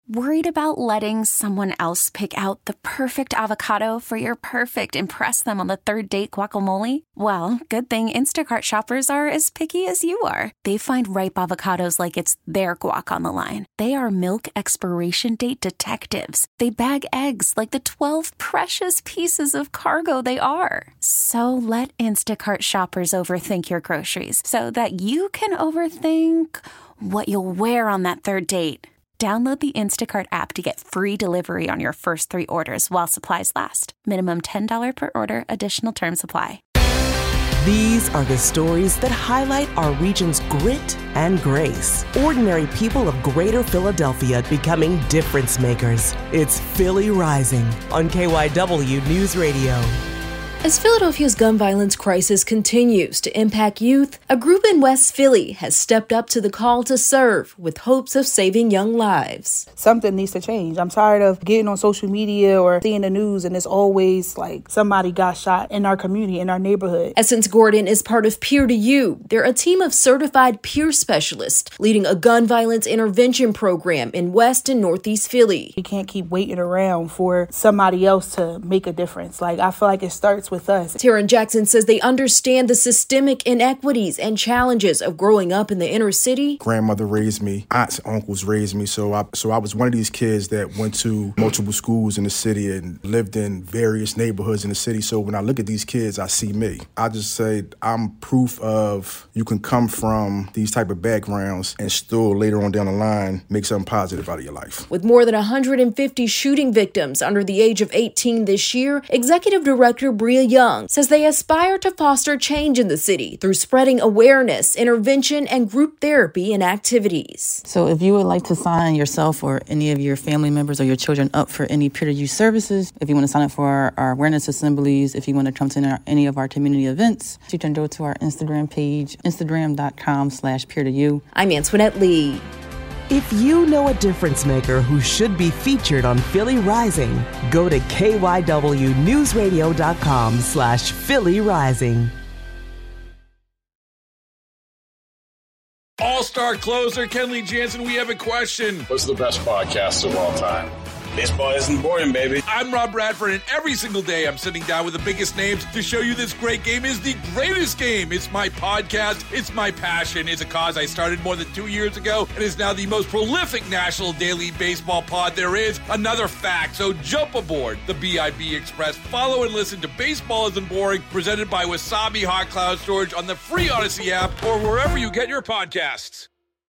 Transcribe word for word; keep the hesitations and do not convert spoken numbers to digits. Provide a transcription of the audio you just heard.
Worried about letting someone else pick out the perfect avocado for your perfect impress them on the third date guacamole? Well, good thing Instacart shoppers are as picky as you are. They find ripe avocados like it's their guac on the line. They are milk expiration date detectives. They bag eggs like the twelve precious pieces of cargo they are. So let Instacart shoppers overthink your groceries so that you can overthink what you'll wear on that third date. Download the Instacart app to get free delivery on your first three orders while supplies last. Minimum ten dollars per order. Additional terms apply. These are the stories that highlight our region's grit and grace. Ordinary people of Greater Philadelphia becoming difference makers. It's Philly Rising on K Y W News Radio. As Philadelphia's gun violence crisis continues to impact youth, a group in West Philly has stepped up to the call to serve with hopes of saving young lives. Something needs to change. I'm tired of getting on social media or seeing the news and it's always like somebody got shot in our community, in our neighborhood. Essence Gordon is part of Peer to You. They're a team of certified peer specialists leading a gun violence intervention program in West and Northeast Philly. We can't keep waiting around for somebody else to make a difference. Like, I feel like it starts with us. Taryn Jackson says they understand the systemic inequities and challenges of growing up in the inner city. Grandmother raised me, aunts and uncles raised me, so I so I was one of these kids that went to multiple schools in the city and lived in various neighborhoods in the city. So when I look at these kids, I see me. I just say I'm proof of you can come from these type of backgrounds and still later on down the line make something positive out of your life. With more than one hundred fifty shooting victims under the age of eighteen this year, Executive Director Bria Young says they aspire to foster change in the city through spreading awareness, intervention, and group therapy and activities. So if you would like to sign yourself or any of your family members or your children up for any peer to you services, if you want to sign up for our, our awareness assemblies, if you want to come to our, any of our community events, you can go to our Instagram page, instagram.com slash peer to you. I'm Antoinette Lee. If you know a difference maker who should be featured on Philly Rising, go to K Y W news radio dot com slash Philly Rising. All-star closer Kenley Jansen, we have a question. What's the best podcast of all time? Baseball isn't boring, baby. I'm Rob Bradford, and every single day I'm sitting down with the biggest names to show you this great game is the greatest game. It's my podcast. It's my passion. It's a cause I started more than two years ago and is now the most prolific national daily baseball pod there is. Another fact. So jump aboard the B I B Express. Follow and listen to Baseball Isn't Boring, presented by Wasabi Hot Cloud Storage on the free Odyssey app or wherever you get your podcasts.